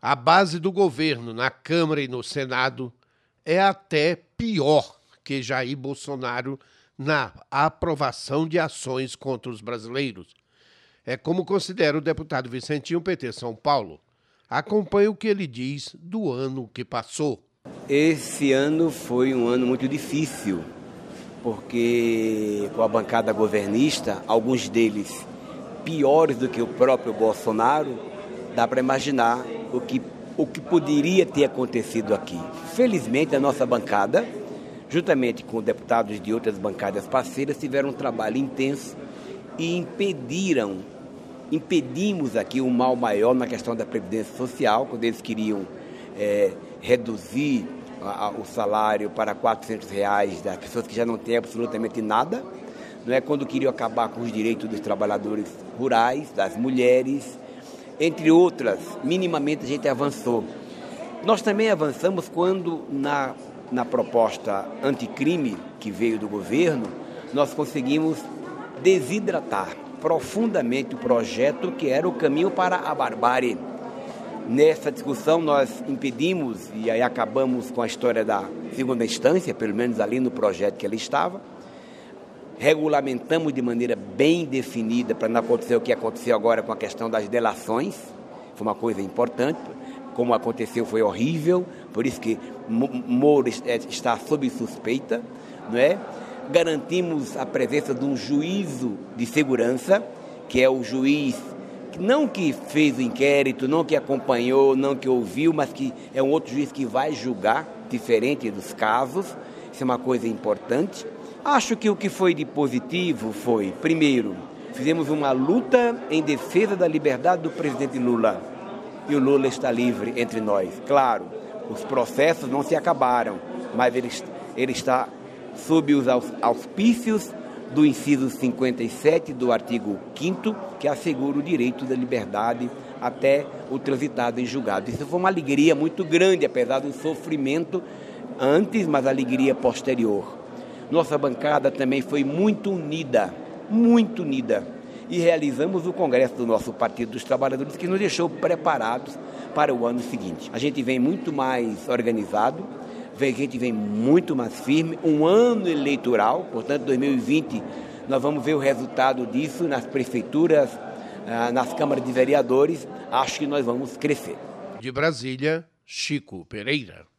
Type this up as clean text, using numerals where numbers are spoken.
A base do governo na Câmara e no Senado é até pior que Jair Bolsonaro na aprovação de ações contra os brasileiros. É como considera o deputado Vicentinho, PT São Paulo. Acompanhe o que ele diz do ano que passou. Esse ano foi um ano muito difícil, porque com a bancada governista, alguns deles piores do que o próprio Bolsonaro, dá para imaginar o que poderia ter acontecido aqui. Felizmente, a nossa bancada, juntamente com deputados de outras bancadas parceiras, tiveram um trabalho intenso e impedimos aqui um mal maior na questão da Previdência Social, quando eles queriam reduzir o salário para R$400 das pessoas que já não têm absolutamente nada, não é? Quando queriam acabar com os direitos dos trabalhadores rurais, das mulheres, entre outras. Minimamente a gente avançou. Nós também avançamos quando na proposta anticrime que veio do governo, nós conseguimos desidratar profundamente o projeto que era o caminho para a barbárie. Nessa discussão nós impedimos, e aí acabamos com a história da segunda instância, pelo menos ali no projeto que ele estava, regulamentamos de maneira bem definida para não acontecer o que aconteceu agora com a questão das delações, foi uma coisa importante, como aconteceu foi horrível, por isso que Moro está sob suspeita, não é? Garantimos a presença de um juízo de segurança, que é o juiz não que fez o inquérito, não que acompanhou, não que ouviu, mas que é um outro juiz que vai julgar, diferente dos casos. Isso é uma coisa importante. Acho que o que foi de positivo foi, primeiro, fizemos uma luta em defesa da liberdade do presidente Lula. E o Lula está livre entre nós. Claro, os processos não se acabaram, mas ele está sob os auspícios do inciso 57 do artigo 5º, que assegura o direito da liberdade até o transitado em julgado. Isso foi uma alegria muito grande, apesar do sofrimento antes, mas alegria posterior. Nossa bancada também foi muito unida, e realizamos o congresso do nosso Partido dos Trabalhadores, que nos deixou preparados para o ano seguinte. A gente vem muito mais organizado, a gente vem muito mais firme, um ano eleitoral, portanto 2020 nós vamos ver o resultado disso nas prefeituras, nas câmaras de vereadores, acho que nós vamos crescer. De Brasília, Chico Pereira.